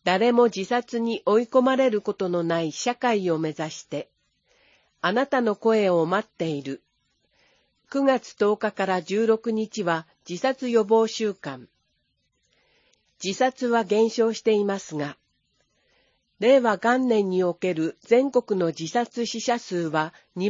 誰も自殺に追い込まれることのない社会を目指して、あなたの声を待っている。9月10日から16日は自殺予防週間。自殺は減少していますが、令和元年における全国の自殺死者数は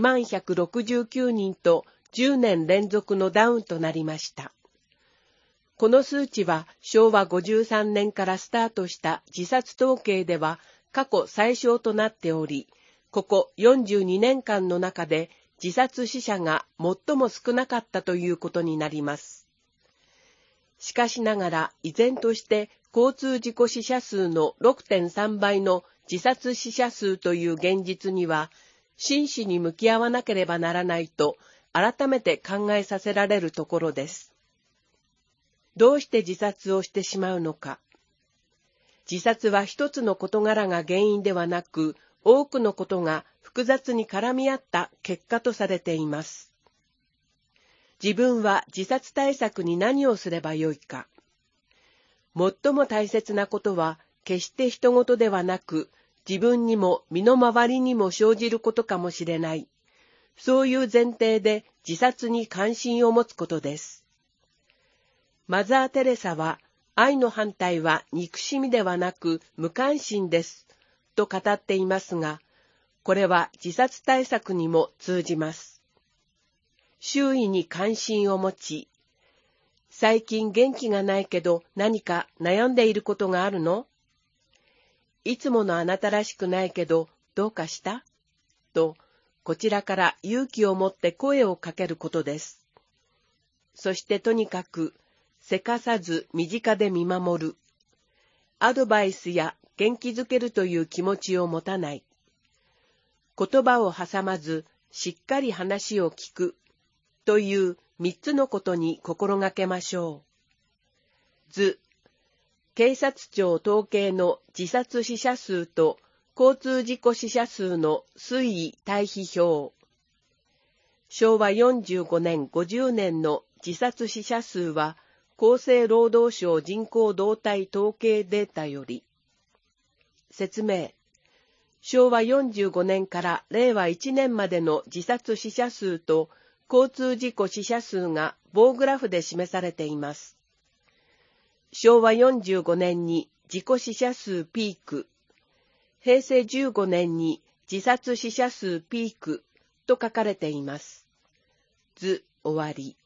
2169人と10年連続のダウンとなりました。この数値は昭和53年からスタートした自殺統計では過去最小となっており、ここ42年間の中で自殺死者が最も少なかったということになります。しかしながら依然として交通事故死者数の 6.3 倍の自殺死者数という現実には真摯に向き合わなければならないと改めて考えさせられるところです。どうして自殺をしてしまうのか。自殺は一つの事柄が原因ではなく、多くのことが複雑に絡み合った結果とされています。自分は自殺対策に何をすればよいか。最も大切なことは、決して人事ではなく、自分にも身の回りにも生じることかもしれない。そういう前提で自殺に関心を持つことです。マザー・テレサは、愛の反対は憎しみではなく無関心です、と語っていますが、これは自殺対策にも通じます。周囲に関心を持ち、最近元気がないけど何か悩んでいることがあるの？いつものあなたらしくないけどどうかした？と、こちらから勇気を持って声をかけることです。そしてとにかく、せかさず身近で見守る。アドバイスや元気づけるという気持ちを持たない。言葉を挟まずしっかり話を聞くという3つのことに心がけましょう。図、警察庁統計の自殺死者数と交通事故死者数の推移対比表。昭和45年50年の自殺死者数は厚生労働省人口動態統計データより。説明。昭和45年から令和1年までの自殺死者数と交通事故死者数が棒グラフで示されています。昭和45年に事故死者数ピーク、平成15年に自殺死者数ピークと書かれています。図終わり。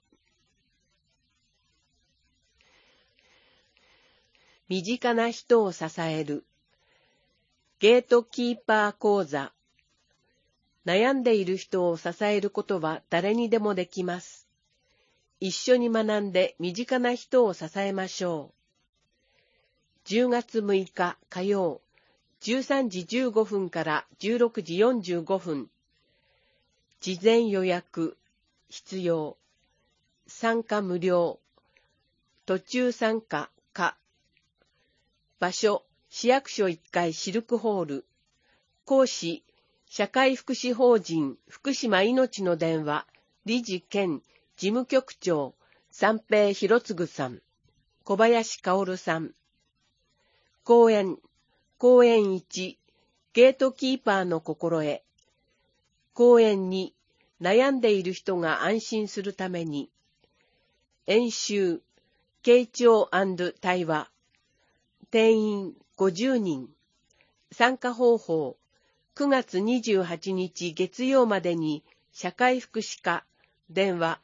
身近な人を支える。ゲートキーパー講座。悩んでいる人を支えることは誰にでもできます。一緒に学んで身近な人を支えましょう。10月6日火曜、13時15分から16時45分。事前予約、必要。参加無料。途中参加可。場所、市役所1階シルクホール。講師、社会福祉法人福島いのちの電話、理事兼事務局長、三平博次さん、小林薫さん。講演1、ゲートキーパーの心得。講演2、悩んでいる人が安心するために。演習、傾聴&対話。定員50人。参加方法、9月28日月曜までに社会福祉課、電話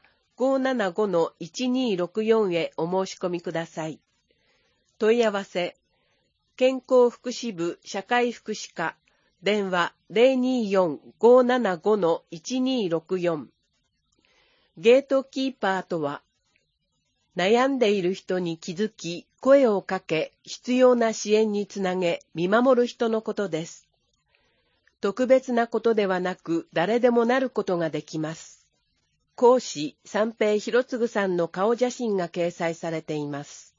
575-1264 へお申し込みください。問い合わせ、健康福祉部社会福祉課、電話 024-575-1264。ゲートキーパーとは、悩んでいる人に気づき、声をかけ、必要な支援につなげ、見守る人のことです。特別なことではなく、誰でもなることができます。講師、三平博次さんの顔写真が掲載されています。